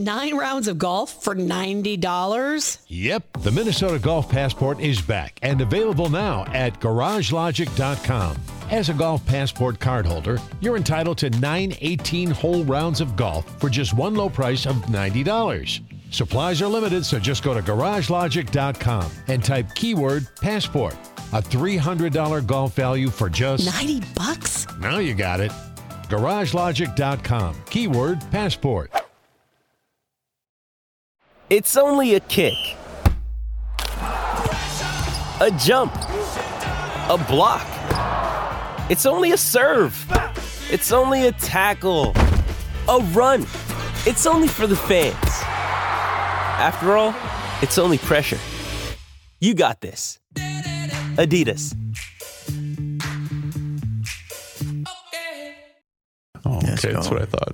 9 rounds of golf for $90? Yep, the Minnesota Golf Passport is back and available now at GarageLogic.com. As a Golf Passport cardholder, you're entitled to 9 18-hole rounds of golf for just one low price of $90. Supplies are limited, so just go to GarageLogic.com and type keyword passport. A $300 golf value for just $90? Now you got it. GarageLogic.com, keyword passport. It's only a kick, a jump, a block. It's only a serve. It's only a tackle, a run. It's only for the fans. After all, it's only pressure. You got this. Adidas. Oh, okay, that's what I thought.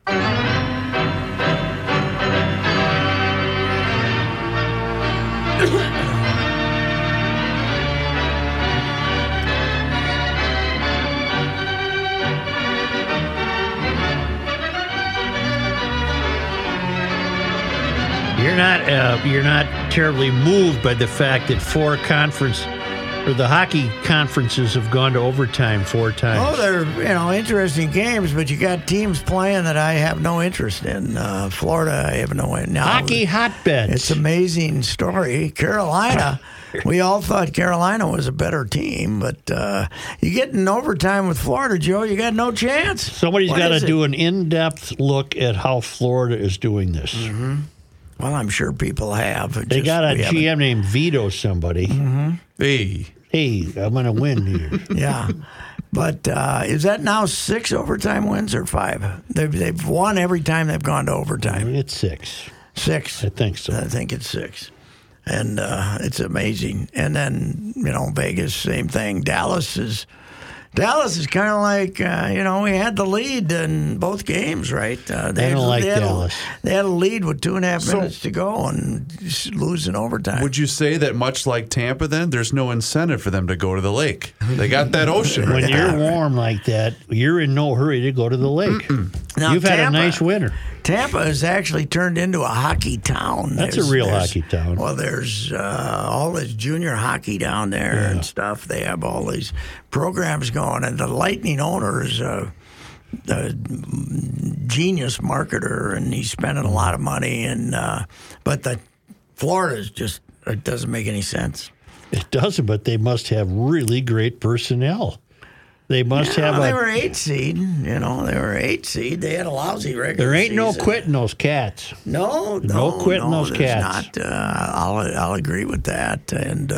You're not terribly moved by the fact that the hockey conferences have gone to overtime 4 times. Oh, they're interesting games, but you got teams playing that I have no interest in. Florida, I have no interest. Hockey hotbeds. It's an amazing story. Carolina, we all thought Carolina was a better team, but you get in overtime with Florida, Joe, you got no chance. Somebody's got to do an in-depth look at how Florida is doing this. Mm-hmm. Well, I'm sure people have. They got a GM named Vito somebody. Mm-hmm. Hey, I'm going to win here. Yeah. But is that now 6 overtime wins or 5? They've won every time they've gone to overtime. It's 6. 6? I think so. I think it's 6. And it's amazing. And then, Vegas, same thing. Dallas is kind of like, we had the lead in both games, right? They don't like Dallas. They had a lead with 2.5 minutes to go and lose in overtime. Would you say that much like Tampa then, there's no incentive for them to go to the lake? They got that ocean. When you're warm like that, you're in no hurry to go to the lake. Now, You've had a nice winter. Tampa has actually turned into a hockey town. That's a real hockey town. Well, there's all this junior hockey down there and stuff. They have all these programs going, and the Lightning owner is a genius marketer, and he's spending a lot of money. And but the Florida is just it doesn't make any sense. It doesn't, but they must have really great personnel. They must have They were 8 seed. They were 8 seed. They had a lousy regular There ain't season. no quitting those cats. No quitting those cats. Not. I'll agree with that. And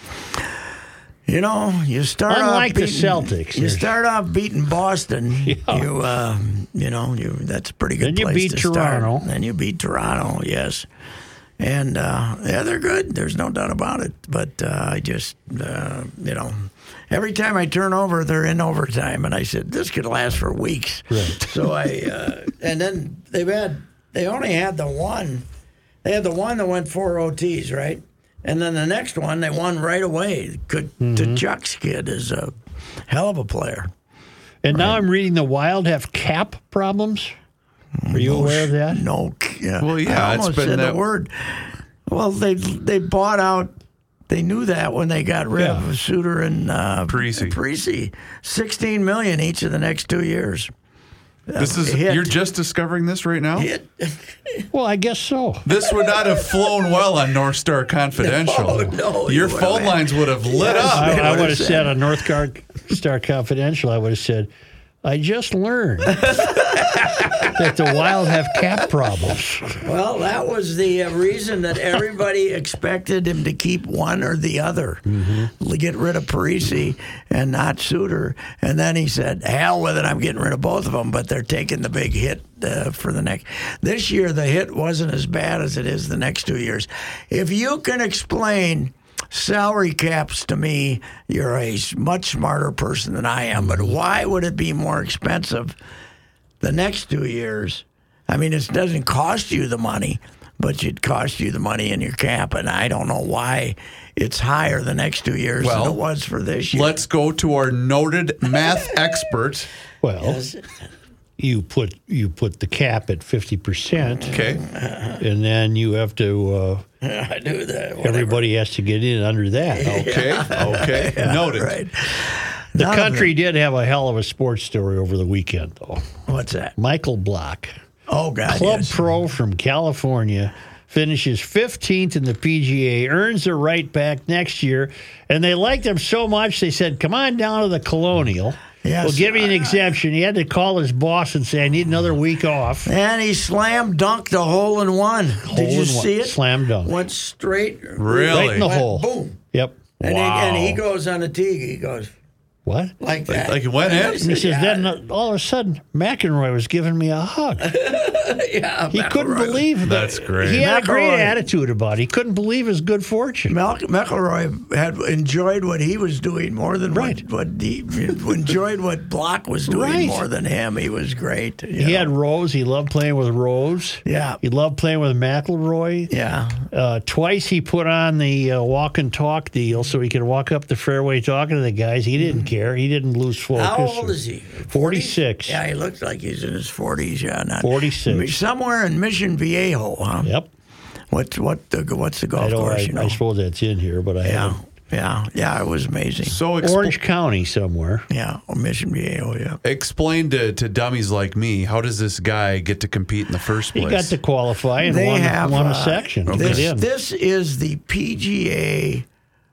you start Unlike off beating, the Celtics. You start off beating Boston. Yeah. That's a pretty good Then you place beat to Toronto. start. Then you beat Toronto. Yes. And they're good. There's no doubt about it. But I just every time I turn over, they're in overtime, and I said this could last for weeks. Right. So and then they only had the one. They had the one that went 4 OTs, right? And then the next one they won right away. Chuck's kid is a hell of a player. And now I'm reading the Wild have cap problems. Are you aware of that? No. Well, yeah, I almost it's been said that the word. Well, they bought out. They knew that when they got rid of Suter and Parisi. $16 million each of the next 2 years. You're just discovering this right now? Well, I guess so. This would not have flown well on North Star Confidential. No, your phone lines would have lit up. I would have said on North Star Confidential, I would have said, I just learned that the Wild have cap problems. Well, that was the reason that everybody expected him to keep one or the other. Mm-hmm. Get rid of Parisi and not Suter. And then he said, hell with it, I'm getting rid of both of them, but they're taking the big hit for the next. This year, the hit wasn't as bad as it is the next 2 years. If you can explain salary caps to me, you're a much smarter person than I am. But why would it be more expensive the next 2 years? I mean, it doesn't cost you the money, but it costs you the money in your cap. And I don't know why it's higher the next 2 years than it was for this year. Let's go to our noted math expert. Well, you put the cap at 50%. Okay. And then you have to. I do that. Whatever. Everybody has to get in under that. Okay. Noted. Right. The country did have a hell of a sports story over the weekend, though. What's that? Michael Block, Oh, God. club yes. pro from California, finishes 15th in the PGA, earns the right back next year, and they liked him so much they said, "Come on down to the Colonial. Yes. We'll give you an exemption." He had to call his boss and say, "I need another week off." And he slam dunked a hole in one. Did you in one. see it? Slam dunk. Went straight. Really? Right in the went hole. Boom. Yep. And, Wow. he goes on the tee. He goes What? like that. Like it went in? And he says, then all of a sudden, McEnroy was giving me a hug. Yeah, He couldn't believe that. That's great. He had a great McElroy. attitude about it. He couldn't believe his good fortune. McElroy had enjoyed what he was doing more than Right. what he enjoyed what Block was doing Right. more than him. He was great. you He know. had Rose. He loved playing with Rose. Yeah. He loved playing with McElroy. Yeah. Twice he put on the walk and talk deal so he could walk up the fairway talking to the guys. He didn't care. He didn't lose focus. How old is he? 46. Yeah, he looks like he's in his 40s. Yeah, not 46. Somewhere in Mission Viejo, huh? Yep. What's the golf course? You know? I suppose that's in here, but I Yeah, haven't. yeah. It was amazing. So Orange County somewhere. Yeah, Mission Viejo. Yeah. explain to dummies like me, how does this guy get to compete in the first place? He got to qualify and They won have a section to This, get in. this is the PGA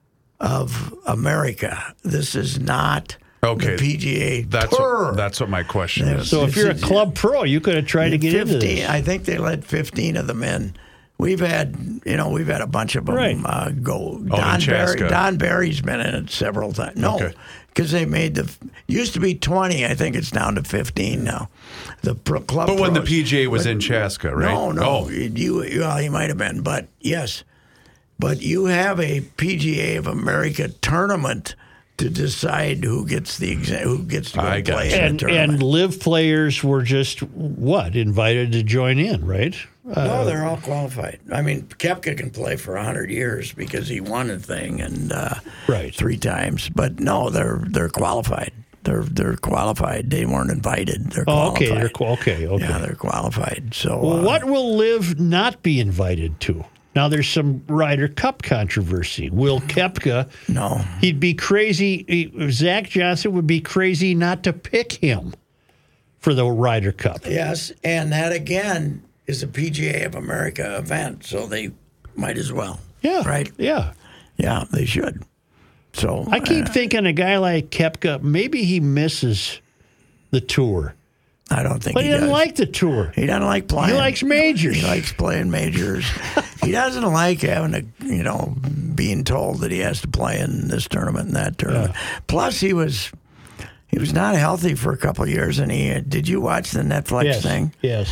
of America. This is not Okay. the PGA That's Tour. that's what my question is. So if you're a club pro, you could have tried to get into 15, this. I think they let 15 of them in. We've had a bunch of them Right. go. Oh, in Chaska. Don Barry's been in it several times. No, Okay. because they made used to be 20. I think it's down to 15 now. The club. But when the pros. PGA was in Chaska, right? No. Oh. He might have been, but yes. But you have a PGA of America tournament to decide who gets to go I got play you. in the And tournament. live players were just invited to join in, right? No, they're all qualified. I mean, Koepka can play for 100 years because he won a thing and Right. 3 times. But no, they're qualified. They're qualified. They weren't invited. They're Oh, qualified. okay. Yeah, they're qualified. So Well, what will Liv not be invited to? Now, there's some Ryder Cup controversy. Will Koepka? No. He'd be crazy. Zach Johnson would be crazy not to pick him for the Ryder Cup. Yes, and that again is a PGA of America event, so they might as well. Yeah. Right? Yeah. Yeah, they should. So I keep thinking a guy like Koepka, maybe he misses the tour. I don't think But he doesn't does. like the tour. He doesn't like playing. He likes majors. He likes playing majors. He doesn't like having to, being told that he has to play in this tournament and that tournament. Plus, he was not healthy for a couple of years. And did you watch the Netflix Yes. thing? Yes.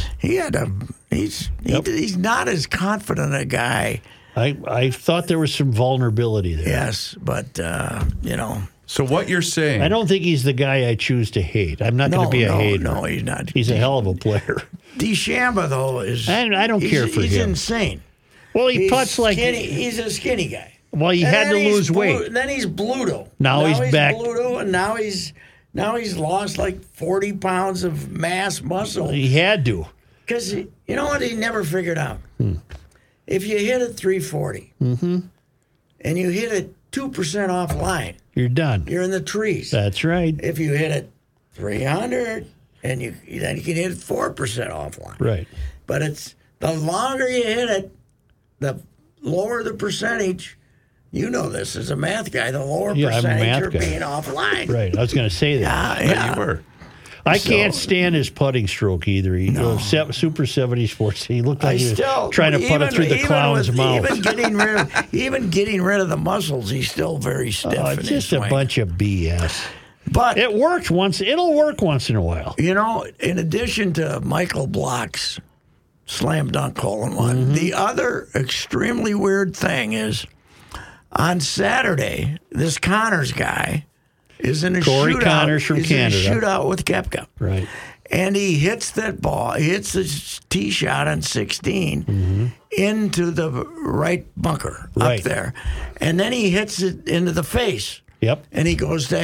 He's not as confident a guy. I thought there was some vulnerability there. Yes, but So what you're saying? I don't think he's the guy I choose to hate. I'm not going to be a hater. No, he's not. He's a hell of a player. DeChambeau though is. I don't care for he's him. insane. Well, he He's puts like. skinny. He's a skinny guy. Well, he And had to then he's lose weight. Then he's Bluto. Now he's back. Bluto, and now he's lost like 40 pounds of mass muscle. He had to. Because you know what he never figured out? If you hit it 340 and you hit it 2% offline, You're done. you're in the trees. That's right. If you hit it 300 and then you can hit it 4% offline. Right. But it's the longer you hit it, the lower the percentage. You know this as a math guy. The lower Yeah, I'm a percentage math you're guy. being offline. Right. I was going to say that. Yeah. You were. I can't stand his putting stroke either. He Super 70 Sports. He looked like he was trying to put it through the clown's mouth. Even getting rid of the muscles, he's still very stiff. Oh, in it's his just a swing. bunch of BS. But It worked once. It'll work once in a while. in addition to Michael Block's slam dunk hole in one, the other extremely weird thing is on Saturday, this Connors guy is in a Corey shootout. Connors from he's in a Canada. shootout with Koepka. Right. And he hits that ball, he hits the tee shot on 16 into the right bunker Right. up there. And then he hits it into the face. Yep. And he goes to hell.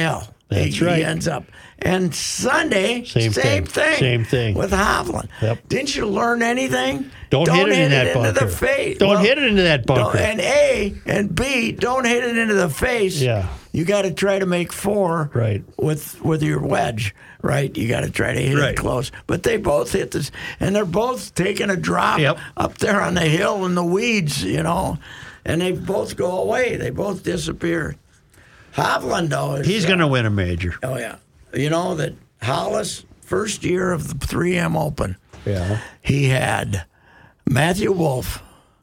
That's he right. ends up. And Sunday, Same thing. Same thing. with Hovland. Yep. Didn't you learn anything? Don't hit it in that into bunker. the face. Don't hit it into that bunker. And A and B, don't hit it into the face. Yeah. You got to try to make 4 Right. with your wedge, right? You got to try to hit Right. it close. But they both hit this, and they're both taking a drop Yep. up there on the hill in the weeds, and they both go away. They both disappear. Hovland, though, He's going to win a major. Oh, yeah. You know that Hollis, first year of the 3M Open, Yeah. he had Matthew Wolff.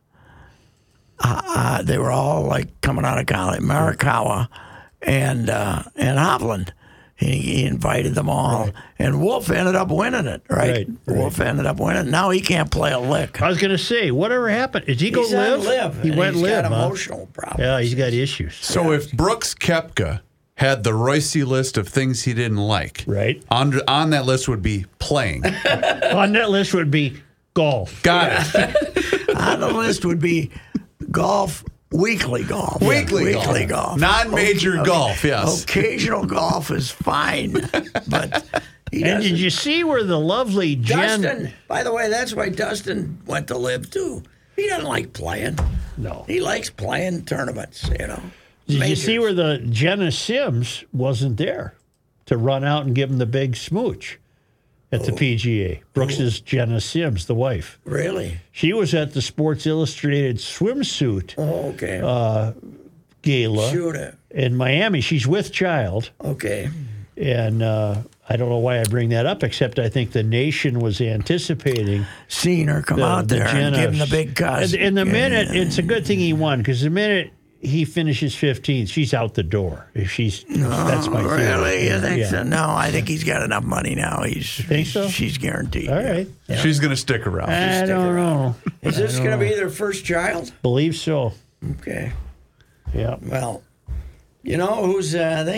They were all like coming out of college. Morikawa and Hovland. He invited them all, and Wolff ended up winning it. Right. Wolff ended up winning. Now he can't play a lick. I was going to say, whatever happened? Did he go He's on live? live. He and went he's live. got huh? emotional problems. Yeah, he's got issues. So if Brooks Koepka had the Royce list of things he didn't like, Right. on that list would be playing. On that list would be golf. Got it. On the list would be golf. Weekly golf. Weekly golf. Non-major golf, yes. Occasional golf is fine, but he And doesn't. did you see where the lovely Jen? Dustin, by the way, that's why Dustin went to live too. He doesn't like playing. No. He likes playing tournaments, Did you see where the Jenna Sims wasn't there to run out and give him the big smooch at the PGA? Brooks's Jenna Sims, the wife. Really? She was at the Sports Illustrated swimsuit Oh, okay. gala Shoot it. in Miami. She's with child. Okay. And I don't know why I bring that up, except I think the nation was anticipating Seeing her come out there and give him the big cuss. And the minute, it's a good thing he won, because the minute he finishes 15th, she's out the door. That's my theory. Really? You think Yeah. so? No, I think he's got enough money now. Think so? She's guaranteed. All right. She's going to stick around. I don't know. Is this going to be their first child? Believe so. Okay. Yeah. Well, you know who's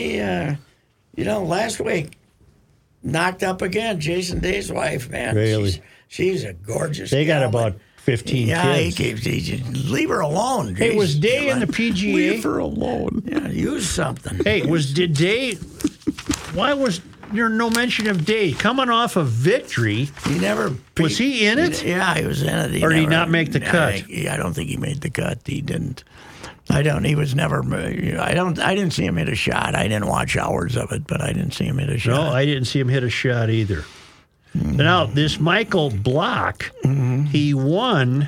last week knocked up again. Jason Day's wife, man. Really? She's a gorgeous. They got gal, about 15 yeah, kids. he just leave her alone. Hey, was Jason. Day in the PGA? Leave her alone. Yeah, use something. Hey, did Day? Why was there no mention of Day coming off of victory? He never Was he in it? Yeah, he was in it. Or did he not make the cut? I don't think he made the cut. He didn't. He was never. I didn't see him hit a shot. I didn't watch hours of it, but I didn't see him hit a shot. No, I didn't see him hit a shot either. Now, this Michael Block, he won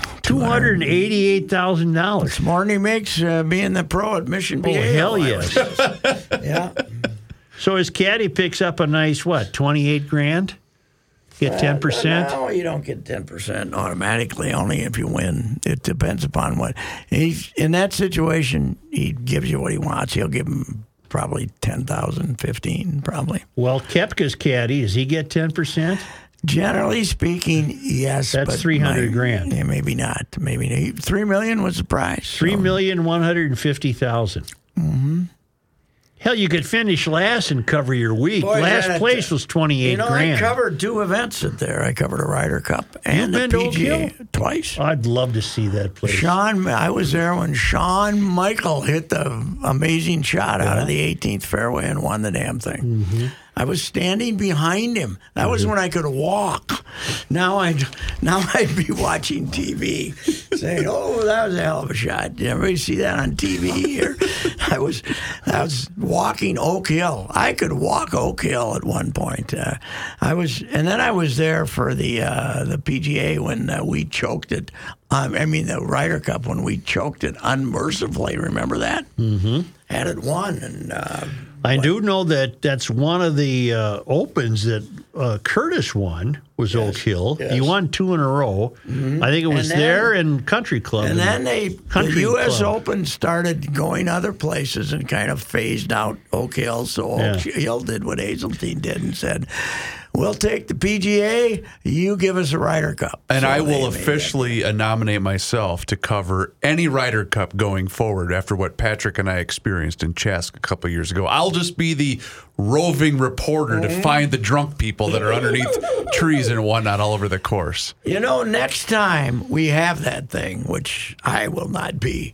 $288,000. It's more than he makes being the pro at Mission Oh, BA. hell yes. Yeah. So his caddy picks up a nice, 28 grand? Get 10%? No, you don't get 10% automatically, only if you win. It depends upon what. He's in that situation, he gives you what he wants. He'll give him probably 10,000, 15, probably. Well, Koepka's caddy, does he get 10%? Generally speaking, yes. That's but 300 grand. Yeah, maybe not. Maybe $3 million was the price. $3,150,000. Mm-hmm. Hell, you could finish last and cover your week. Boy, Last that- place was 28 grand. I covered 2 events at there. I covered a Ryder Cup and the been to Oak PGA Hill? twice. I'd love to see that place. I was there when Shawn Michael hit the amazing shot out of the 18th fairway and won the damn thing. Mm-hmm. I was standing behind him. That was when I could walk. Now I'd be watching TV, saying, "Oh, that was a hell of a shot." Did everybody see that on TV? Or I was walking Oak Hill. I could walk Oak Hill at one point. I was there for the PGA when we choked it. The Ryder Cup when we choked it unmercifully. Remember that? Mm-hmm. Had it won and. I do know that that's one of the Opens that Curtis won was Oak Hill. yes. He won 2 in a row. I think it was And then- there in Country Club. And then the U.S. Club. Open started going other places and kind of phased out Oak Hill. So Oak Hill did what Hazeltine did and said, "We'll take the PGA. You give us a Ryder Cup." And So I they will made officially nominate myself to cover any Ryder Cup going forward after what Patrick and I experienced in Chask a couple years ago. I'll just be the roving reporter to find the drunk people that are underneath trees and whatnot all over the course. that. Next time we have that thing, which I will not be,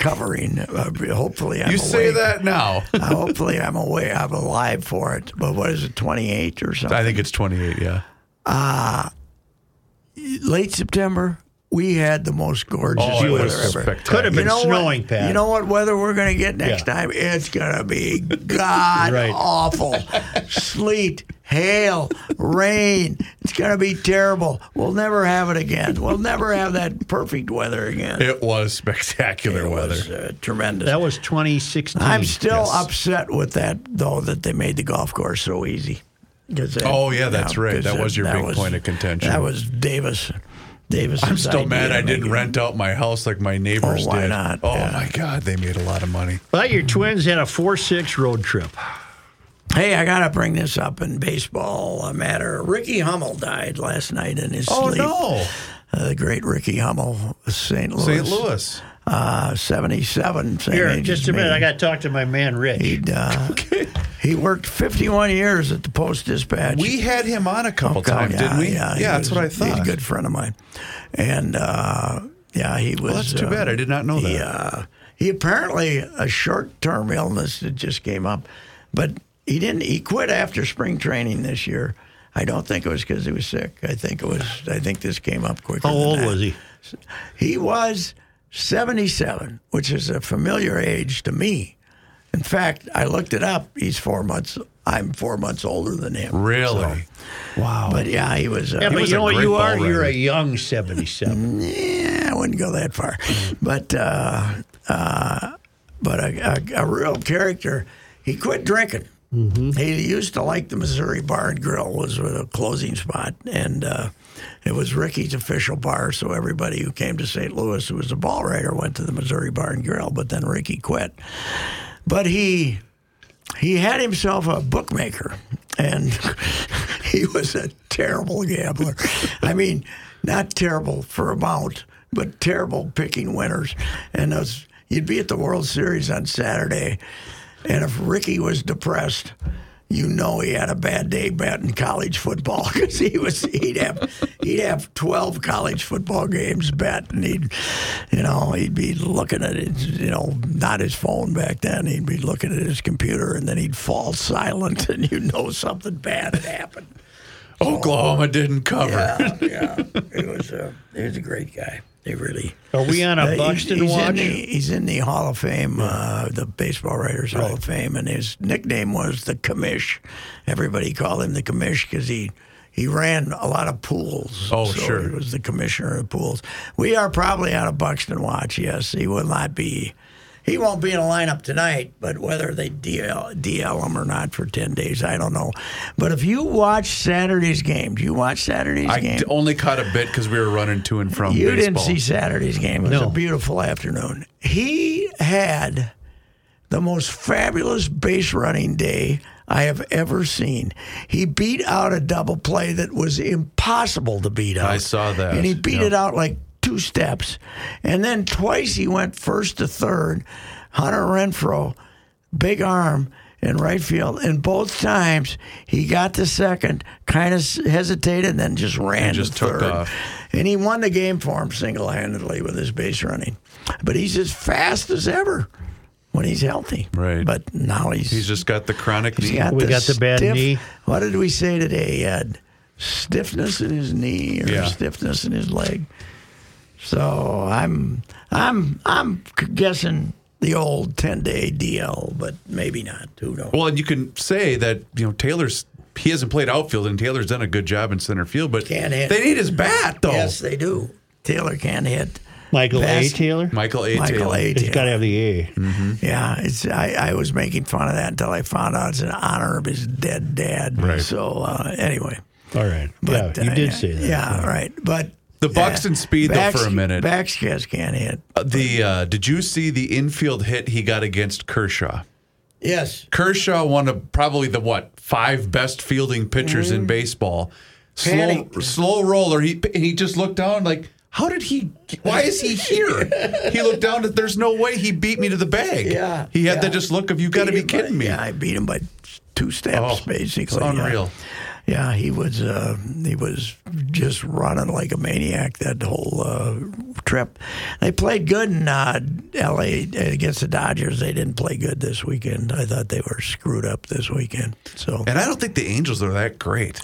covering. Hopefully, I'm You say awake. that now. Hopefully, I'm alive for it. But what is it, 28 or something? I think it's 28, yeah. Late September, we had the most gorgeous Oh, it weather was ever. spectacular. Could have been snowing, what? Pat. You know what weather we're going to get next Yeah. time? It's going to be god Right. awful. Sleet, hail, rain. It's going to be terrible. We'll never have it again. We'll never have that perfect weather again. It was spectacular It weather. was tremendous. That was 2016. I'm still Yes. upset with that, though, that they made the golf course so easy. Oh, yeah, that's right. 'cause That was your big point of contention. That was Davis. I'm still mad I didn't making- rent out my house like my neighbors Oh, why did. not? Oh, Yeah. my God, they made a lot of money. Well, your Twins had a 4-6 road trip. Hey, I got to bring this up in baseball matter. Ricky Hummel died last night in his Oh, sleep. no. The great Ricky Hummel, St. Louis. St. Louis. 77. Same Here, age just as a minute. me. I got to talk to my man, Rich. He worked 51 years at the Post-Dispatch. We had him on a couple God, times, didn't we? Yeah, that's what I thought. He's a good friend of mine. And, he was... Well, that's too bad. I did not know that. He apparently, a short-term illness that just came up, but he quit after spring training this year. I don't think it was because he was sick. I think this came up quicker. How than old that. was he? He was 77, which is a familiar age to me. In fact, I looked it up. I'm 4 months older than him. Really? Wow. But yeah, he was. Yeah, but was you a know what great you ball are? You're rider. a young 77. Yeah, I wouldn't go that far. But a real character. He quit drinking. He used to like the Missouri Bar and Grill, was a closing spot, and it was Ricky's official bar. So everybody who came to St. Louis who was a ball writer went to the Missouri Bar and Grill. But then Ricky quit. But he had himself a bookmaker, and he was a terrible gambler. I mean, not terrible for amount, but terrible picking winners. And you'd be at the World Series on Saturday, and if Ricky was depressed, you know he had a bad day betting college football because he'd have 12 college football games bet, and he'd be looking at it, not his phone back then. He'd be looking at his computer, and then he'd fall silent, and something bad had happened. Oklahoma didn't cover. Yeah. He was a great guy. They really. Are we on a Buxton watch? He's in the Hall of Fame, the Baseball Writers Hall of Fame, and his nickname was the Commish. Everybody called him the Commish because he ran a lot of pools. Oh, so sure. He was the commissioner of pools. We are probably on a Buxton watch, yes. He will not be. He won't be in a lineup tonight, but whether they DL him or not for 10 days, I don't know. But if you watch Saturday's game, do you watch Saturday's game? I only caught a bit because we were running to and from You baseball. didn't see Saturday's game. It was No. a beautiful afternoon. He had the most fabulous base running day I have ever seen. He beat out a double play that was impossible to beat out. I saw that. And he beat Yeah. it out like 2 steps. And then twice he went first to third. Hunter Renfroe, big arm in right field. And both times he got to second, kind of hesitated, and then just ran And just to took third. off. And he won the game for him single-handedly with his base running. But he's as fast as ever when he's healthy. Right. But now he's He's just got the chronic knee. We got the bad stiff- knee. What did we say today? He had stiffness in his knee or Yeah. stiffness in his leg. So I'm guessing the old 10-day DL, but maybe not. Who knows? Well, and you can say that, he hasn't played outfield, and Taylor's done a good job in center field, but Can't hit. they need his bat, though. Yes, they do. Taylor can hit. Michael A. Vast- Taylor? Michael A. Michael Taylor. A. He's got to have the A. Yeah, I was making fun of that until I found out it's in honor of his dead dad. Right. So anyway, All right. but yeah, you did say that. Yeah, right. But The Buxton speed, though, for a minute. Vasquez can't hit. Did you see the infield hit he got against Kershaw? Yes. Kershaw, one of probably the 5 best fielding pitchers in baseball. Panicked. Slow roller. He just looked down like, why is he here? He looked down at, there's no way he beat me to the bag. Yeah. He had yeah. that just look of, you got to be kidding me. Yeah, I beat him by 2 steps, Oh, basically. it's unreal. Yeah, he was just running like a maniac that whole trip. They played good in L.A. against the Dodgers. They didn't play good this weekend. I thought they were screwed up this weekend. So, And I don't think the Angels are that great.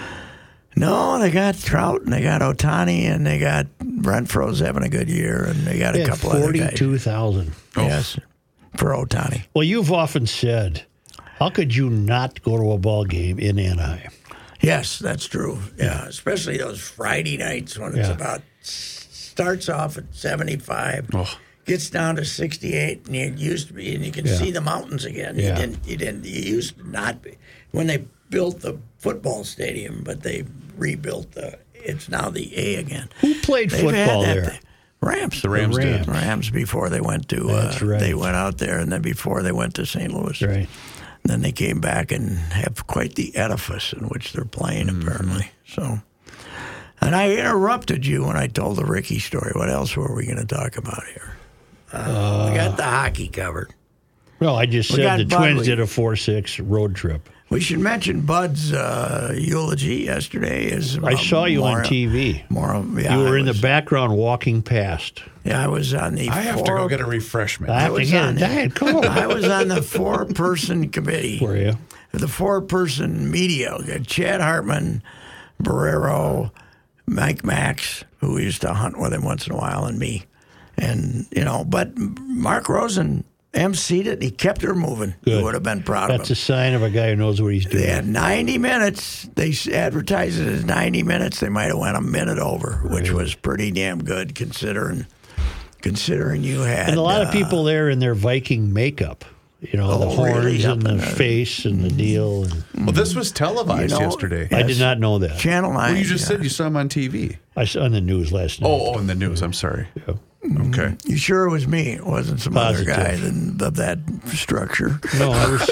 no, they got Trout and they got Ohtani and they got Renfro's having a good year and they got a couple other guys. 42,000. Yes, for Ohtani. Well, you've often said, how could you not go to a ball game in Anaheim? Yes, that's true. Yeah, especially those Friday nights when it's starts off at 75, gets down to 68, and it used to be, and you can see the mountains again. Yeah. You used to not be when they built the football stadium, but they rebuilt it's now the A again. Who played They've football had that there? thing. Rams. The Rams did. Rams before they went to. That's right. They went out there, and then before they went to St. Louis. Right. Then they came back and have quite the edifice in which they're playing, apparently. So, and I interrupted you when I told the Ricky story. What else were we going to talk about here? We got the hockey covered. Well, I just We said got the Bud Twins Lee. did a 4-6 road trip. We should mention Bud's eulogy yesterday. I saw you on TV. You were in the background walking past. Yeah, I was on the. I have to go get a refreshment. I have to was get on it. Dad, come on. I was on the 4-person committee. Were you? The 4-person media. We got Chad Hartman, Barrero, Mike Max, who used to hunt with him once in a while, and me. And, but Mark Rosen emceed it. He kept her moving. Good. You would have been proud That's a of him. sign of a guy who knows what he's doing. They had 90 minutes. They advertised it as 90 minutes. They might have went a minute over, which was pretty damn good considering you had. And a lot of people there in their Viking makeup. The horns really? and Up in the the- face and the deal. And Well, this was televised yesterday. I did not know that. Channel 9. Well, you just said you saw him on TV. I saw on the news last night. Oh, in the news. I'm sorry. Yeah. Okay. You sure it was me? It wasn't some Positive. other guy of that structure. No,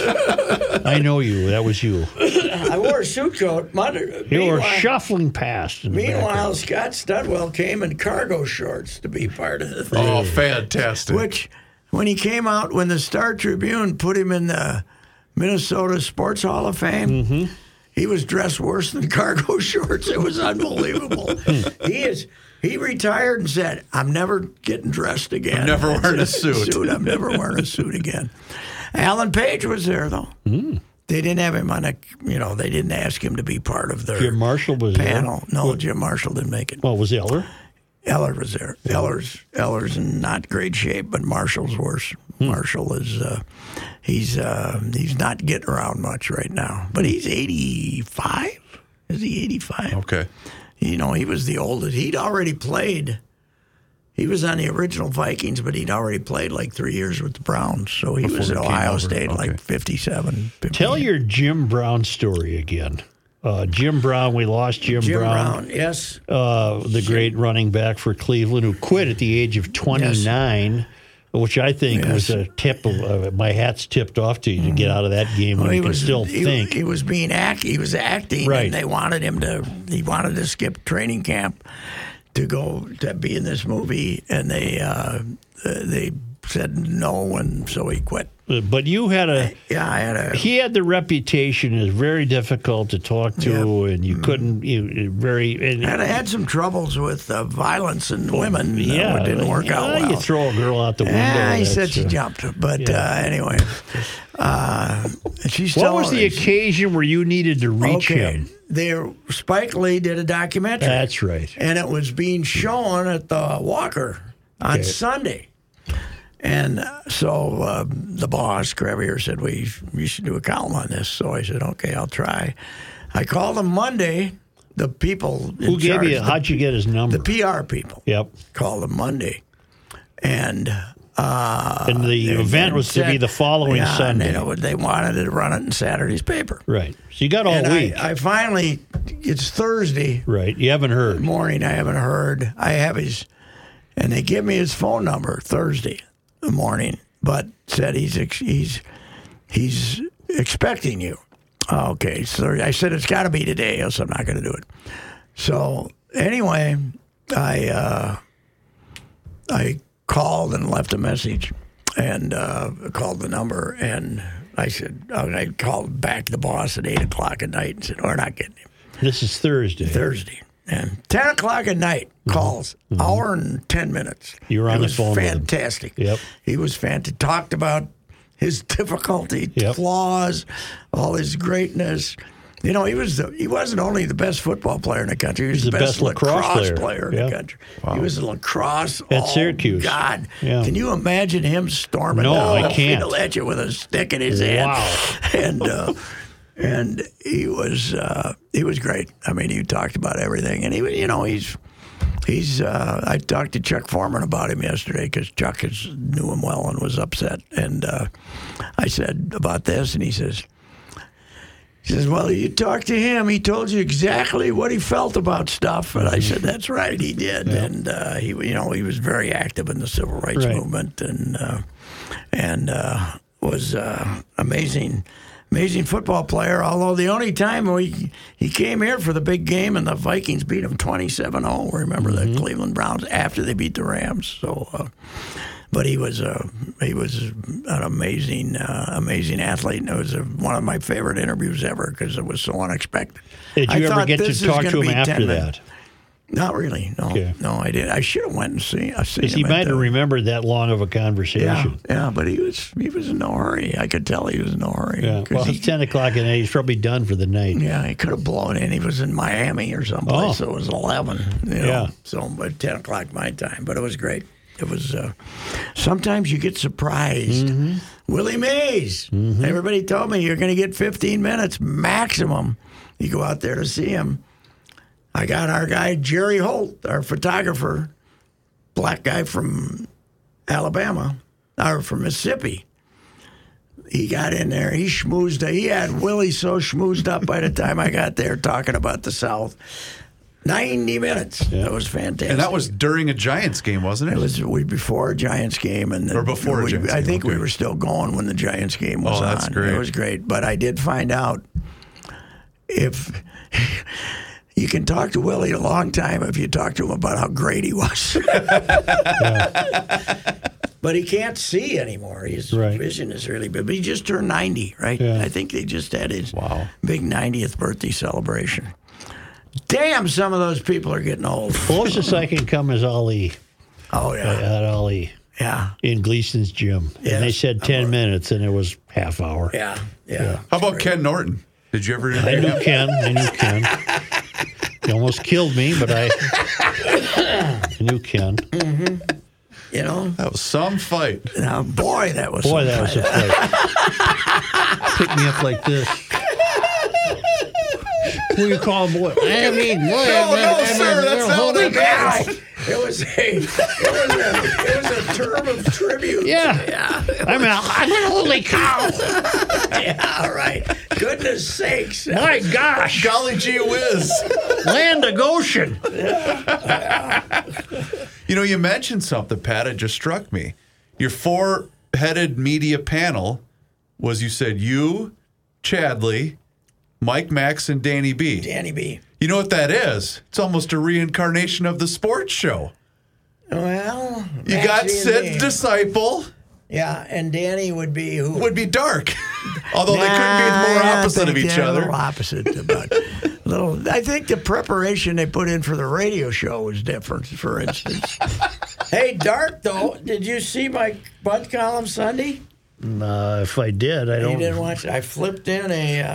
I know you. That was you. I wore a suit coat. You were shuffling past. In the Meanwhile, background. Scott Studwell came in cargo shorts to be part of the thing. Oh, fantastic. Which, when he came out, when the Star Tribune put him in the Minnesota Sports Hall of Fame, he was dressed worse than cargo shorts. It was unbelievable. He retired and said, I'm never getting dressed again. I'm never wearing a suit. I'm never wearing a suit again. Alan Page was there, though. They didn't have him on they didn't ask him to be part of their Jim Marshall was panel. there. No, Jim Marshall didn't make it. Well, was Eller? Eller was there. Eller's in not great shape, but Marshall's worse. Marshall is he's not getting around much right now. But he's 85. Is he 85? Okay. He was the oldest. He'd already played. He was on the original Vikings, but he'd already played like 3 years with the Browns. So he was he at came Ohio over. State Okay. like 57. 58. Tell your Jim Brown story again. Jim Brown, we lost Jim Brown. Yes. The great running back for Cleveland who quit at the age of 29, which I think was a tip of my hat's tipped off to you to get out of that game when you can still think. He was he was acting, Right. and they wanted him to. He wanted to skip training camp to go to be in this movie, and they said no, and so he quit. But you had he had the reputation as very difficult to talk to, and you couldn't. I had some troubles with violence and women. It didn't work out well. You throw a girl out the window. He said that's, she jumped, but anyway, she's still. What was the occasion where you needed to reach him? Spike Lee did a documentary. That's right. And it was being shown at the Walker on Sunday. And so the boss, Crevier, said, we should do a column on this. So I said, okay, I'll try. I called them Monday. The people Who gave you? How'd you get his number? The PR people. Yep. Called them Monday. And the event was to be the following Sunday. They wanted to run it in Saturday's paper. Right. So you got all week. I finally, it's Thursday. Right. You haven't heard. Morning, I haven't heard. I have his, and they give me his phone number Thursday morning, but said he's expecting you. Okay, so I said it's got to be today, else I'm not going to do it. So anyway, I called and left a message, and called the number, and I said I called back the boss at 8:00 at night and said, "We're not getting him." This is Thursday. Thursday. And 10 o'clock at night calls, hour and 10 minutes. You were on the phone with him. Fantastic. Yep. He was fantastic. Talked about his difficulty, Yep. flaws, all his greatness. You know, he wasn't only the best football player in the country, he was the best lacrosse player in the country. Wow. He was a lacrosse at Syracuse. God. Yeah. Can you imagine him storming down the field at you with a stick in his hand? Wow. And he was great. I mean, he talked about everything, and he's. I talked to Chuck Foreman about him yesterday because Chuck knew him well and was upset. And I said about this, and he says, well, you talked to him. He told you exactly what he felt about stuff. And I said, that's right, he did. Yeah. And he was very active in the civil rights movement, and was amazing football player. Although the only time he came here for the big game and the Vikings beat him 27-0. Remember the Cleveland Browns after they beat the Rams. So, but he was an amazing athlete, and it was one of my favorite interviews ever because it was so unexpected. Did you ever get to talk to him after that? Not really. No, okay. No, I did. I should have went and seen him. He might have remembered that long of a conversation. Yeah, but he was in no hurry. I could tell he was in no hurry. Yeah. Well, it's 10 o'clock at night. He's probably done for the night. Yeah, he could have blown in. He was in Miami or someplace, so it was 11. Yeah. So, but 10 o'clock my time. But it was great. It was. Sometimes you get surprised. Mm-hmm. Willie Mays. Mm-hmm. Everybody told me you're going to get 15 minutes maximum. You go out there to see him. I got our guy, Jerry Holt, our photographer, black guy from Alabama, or from Mississippi. He got in there. He schmoozed. He had Willie so schmoozed up by the time I got there talking about the South. 90 minutes. Yeah. That was fantastic. And that was during a Giants game, wasn't it? It was before a Giants game. Or before a Giants game. I think we were still going when the Giants game was on. That's great. It was great. But I did find out if... You can talk to Willie a long time if you talk to him about how great he was. But he can't see anymore. His vision is really big. But he just turned 90, right? Yeah. I think they just had his big 90th birthday celebration. Damn, some of those people are getting old. Closest I can come is Ali. Oh, yeah. At Ali. Yeah. In Gleason's gym. Yes. And they said 10 minutes, and it was half hour. Yeah. How about Ken Norton? Did you ever interview him? I knew Ken. He almost killed me, but I knew Ken. Mm-hmm. You know? That was some fight. Now, boy, that was a fight. Pick me up like this. Who you call him, boy? I mean, boy. No, sir, that's not what I meant. It was a term of tribute. Yeah. I'm a holy cow. Yeah, right. Goodness sakes. My gosh. Golly gee whiz. Land of Goshen. You know, you mentioned something, Pat. It just struck me. Your four-headed media panel was, you said, you, Chadley, Mike Max, and Danny B. Danny B. You know what that is? It's almost a reincarnation of the sports show. Well, you got Sid Disciple. Yeah, and Danny would be who? Would be dark. Although they couldn't be more opposite of each other. A little opposite. I think the preparation they put in for the radio show was different, for instance. Hey, Dark, though, did you see my Bud column Sunday? If I did, I don't. You didn't watch it? I flipped in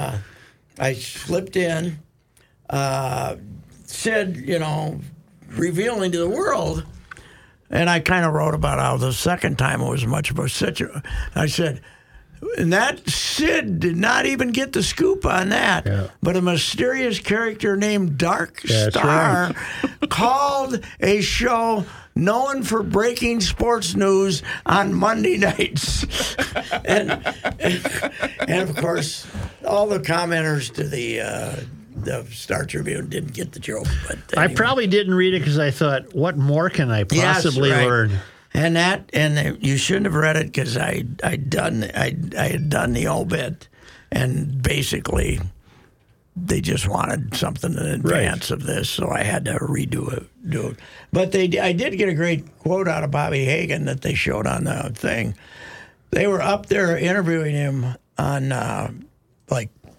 said, revealing to the world, and I kind of wrote about how the second time it was much of a situation. I said, and that Sid did not even get the scoop on that, but a mysterious character named Dark Star called a show known for breaking sports news on Monday nights. and of course, all the commenters to the Star Tribune didn't get the joke. But anyway. I probably didn't read it because I thought, what more can I possibly learn? And you shouldn't have read it because I had done the obit, and basically they just wanted something in advance of this, so I had to redo it. But I did get a great quote out of Bobby Hagan that they showed on the thing. They were up there interviewing him on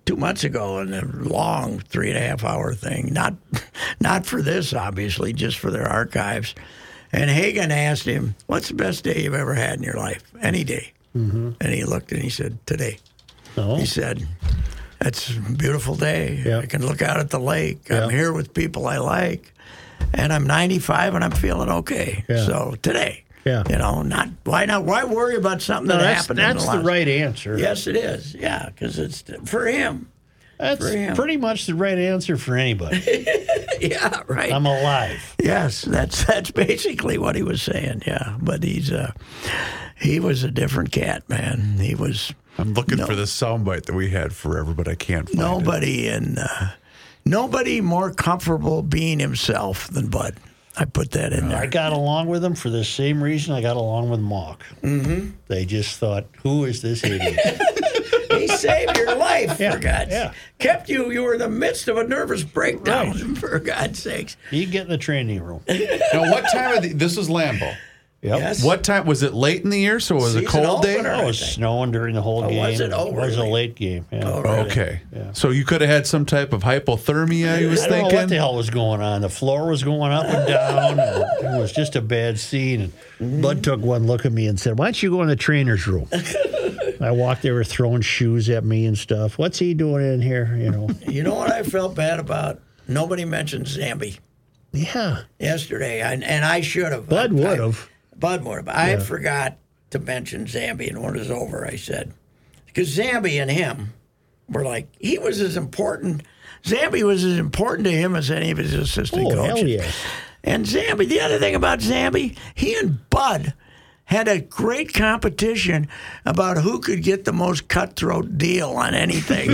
2 months ago in a long 3.5-hour thing. Not for this, obviously, just for their archives. And Hagen asked him, "What's the best day you've ever had in your life? Any day." Mm-hmm. And he looked and he said, "Today." Oh. He said, "It's a beautiful day. Yeah. I can look out at the lake. Yeah. I'm here with people I like. And I'm 95 and I'm feeling okay. Yeah. So today." Yeah. Why worry about something that happened in the That's last... the right answer. Yes, it is. Yeah, because it's for him. That's pretty much the right answer for anybody. Yeah, right. I'm alive. Yes, that's basically what he was saying. Yeah, but he was a different cat, man. He was. I'm looking for the soundbite that we had forever, but I can't find it. Nobody more comfortable being himself than Bud. I put that in there. I got along with him for the same reason I got along with Mock. Mm-hmm. They just thought, "Who is this idiot?" He saved your life, Yeah, for God's yeah. sake. Kept you. You were in the midst of a nervous breakdown, for God's sakes. You get in the training room. Now, what time of this was Lambeau? Yep. Yes. What time was it? Late in the year, so it was a Season cold day. opener. Oh, it was snowing during the whole game. was it? Oh, It was really? a late game. Yeah. Oh, really? Okay, Yeah. so you could have had some type of hypothermia. He was I don't know what thinking. the hell was going on. The floor was going up and down. And it was just a bad scene. And Bud took one look at me and said, "Why don't you go in the trainer's room?" I walked. They were throwing shoes at me and stuff. What's he doing in here? You know what I felt bad about? Nobody mentioned Zambi Yeah. yesterday, and I should have. Bud would have. Bud would have. I forgot to mention Zambi, and when it was over, I said, because Zambi and him were like, he was as important. Zambi was as important to him as any of his assistant coaches. Hell yeah. And Zambi, the other thing about Zambi, he and Bud had a great competition about who could get the most cutthroat deal on anything.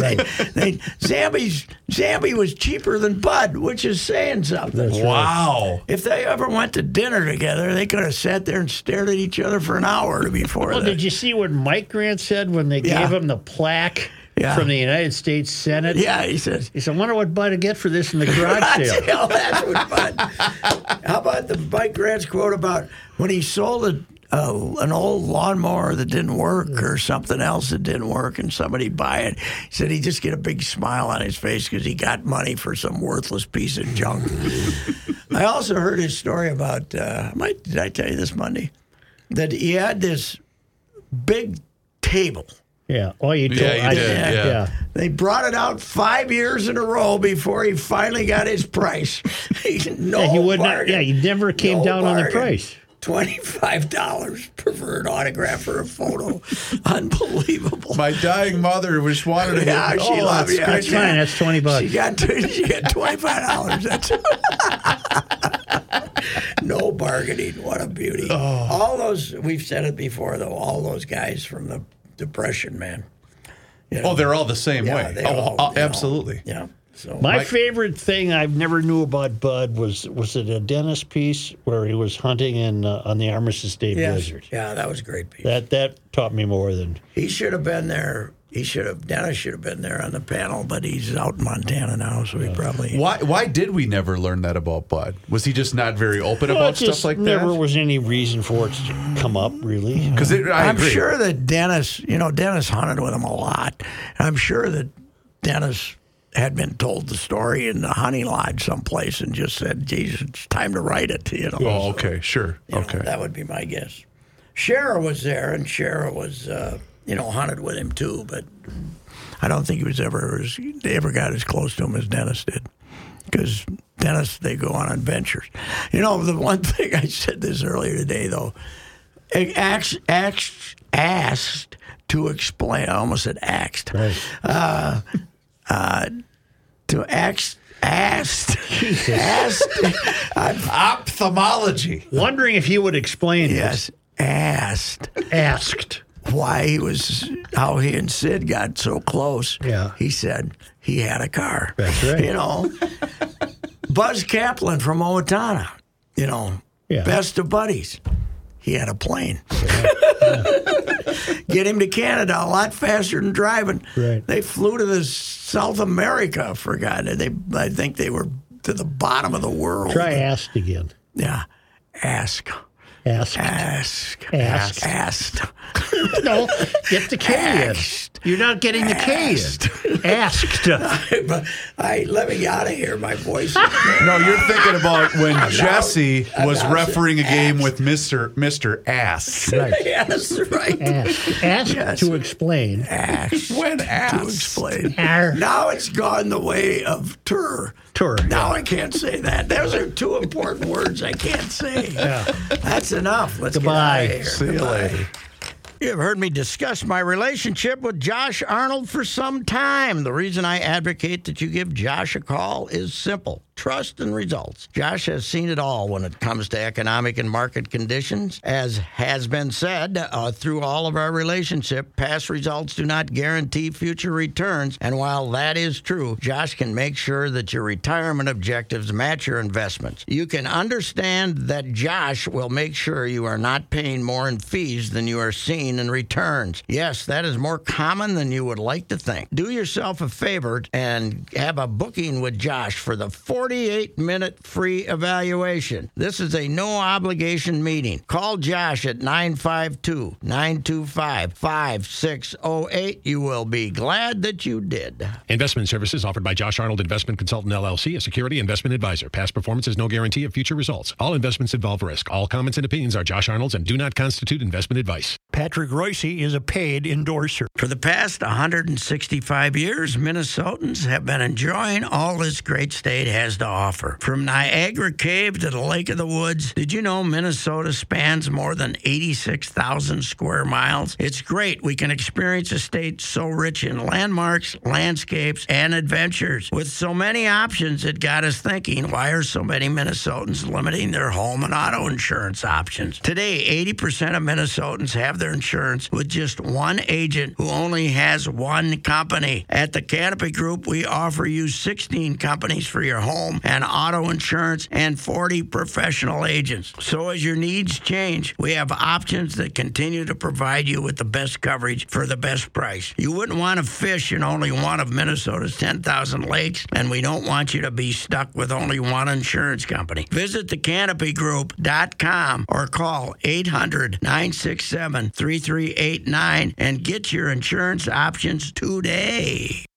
Zambi was cheaper than Bud, which is saying something. Wow. If they ever went to dinner together, they could have sat there and stared at each other for an hour before Well, that. did you see what Mike Grant said when they gave him the plaque from the United States Senate? Yeah, he says. He said, "I wonder what Bud would get for this in the garage sale." Hell, that's what Bud. How about the Mike Grant's quote about when he sold an old lawnmower that didn't work or something else that didn't work and somebody'd buy it? He said he'd just get a big smile on his face because he got money for some worthless piece of junk. I also heard his story about, did I tell you this Monday? That he had this big table. Yeah. Oh, you told Yeah, you did. Yeah. They brought it out 5 years in a row before he finally got his price. He would not. Yeah, he never came down on the price. $25 for an autograph or a photo. Unbelievable. My dying mother just wanted to. Yeah, she loved it. That's fine. That's $20. She got $25. That's no bargaining. What a beauty. All those, we've said it before, though, all those guys from the Depression, man. Oh, they're all the same way. they all, Absolutely. Yeah. So My favorite thing I've never knew about Bud was it a Dennis piece where he was hunting on the Armistice Day blizzard. Yeah, that was a great piece. That taught me more than He should have been there. Dennis should have been there on the panel, but he's out in Montana now, so he probably. Why did we never learn that about Bud? Was he just not very open about stuff like that? Never was any reason for it to come up, really. Because I'm sure that Dennis hunted with him a lot. I'm sure that Dennis had been told the story in the hunting lodge someplace and just said, "Geez, it's time to write it." Oh, okay, sure, okay. That would be my guess. Shara was there, and Shara was, hunted with him too, but I don't think they ever got as close to him as Dennis did. Because Dennis, they go on adventures. The one thing I said this earlier today, though, asked to explain. I almost said axed. Right. Asked Ophthalmology. Wondering if you would explain yes, asked why how he and Sid got so close. Yeah. He said he had a car. That's right. Buzz Kaplan from Owatonna, best of buddies. He had a plane. Get him to Canada a lot faster than driving. Right. They flew to South America, for God. I think they were to the bottom of the world. Try asked again. Yeah. Asked. No, get the K in. You're not getting the K in. Asked. But let me get out of here. My voice. No, you're thinking about when Jesse was refereeing a game with Mr. Ass. Right. Yes, right. Ask Yes. to explain. When To ass. explain. Arr. Now it's gone the way of tur. Tur, Now I can't say that. Those are two important words I can't say. Yeah. That's enough. Let's Goodbye. get out of here. See you later. You've heard me discuss my relationship with Josh Arnold for some time. The reason I advocate that you give Josh a call is simple. Trust and results. Josh has seen it all when it comes to economic and market conditions. As has been said, through all of our relationship, past results do not guarantee future returns. And while that is true, Josh can make sure that your retirement objectives match your investments. You can understand that Josh will make sure you are not paying more in fees than you are seeing in returns. Yes, that is more common than you would like to think. Do yourself a favor and have a booking with Josh for the 48-minute free evaluation. This is a no-obligation meeting. Call Josh at 952-925-5608. You will be glad that you did. Investment services offered by Josh Arnold Investment Consultant LLC, a security investment advisor. Past performance is no guarantee of future results. All investments involve risk. All comments and opinions are Josh Arnold's and do not constitute investment advice. Patrick Royce is a paid endorser. For the past 165 years, Minnesotans have been enjoying all this great state has to offer. From Niagara Cave to the Lake of the Woods, did you know Minnesota spans more than 86,000 square miles? It's great. We can experience a state so rich in landmarks, landscapes, and adventures. With so many options, it got us thinking, why are so many Minnesotans limiting their home and auto insurance options? Today, 80% of Minnesotans have their insurance with just one agent who only has one company. At the Canopy Group, we offer you 16 companies for your home and auto insurance and 40 professional agents. So as your needs change, we have options that continue to provide you with the best coverage for the best price. You wouldn't want to fish in only one of Minnesota's 10,000 lakes, and we don't want you to be stuck with only one insurance company. Visit thecanopygroup.com or call 800-967-3389 and get your insurance options today.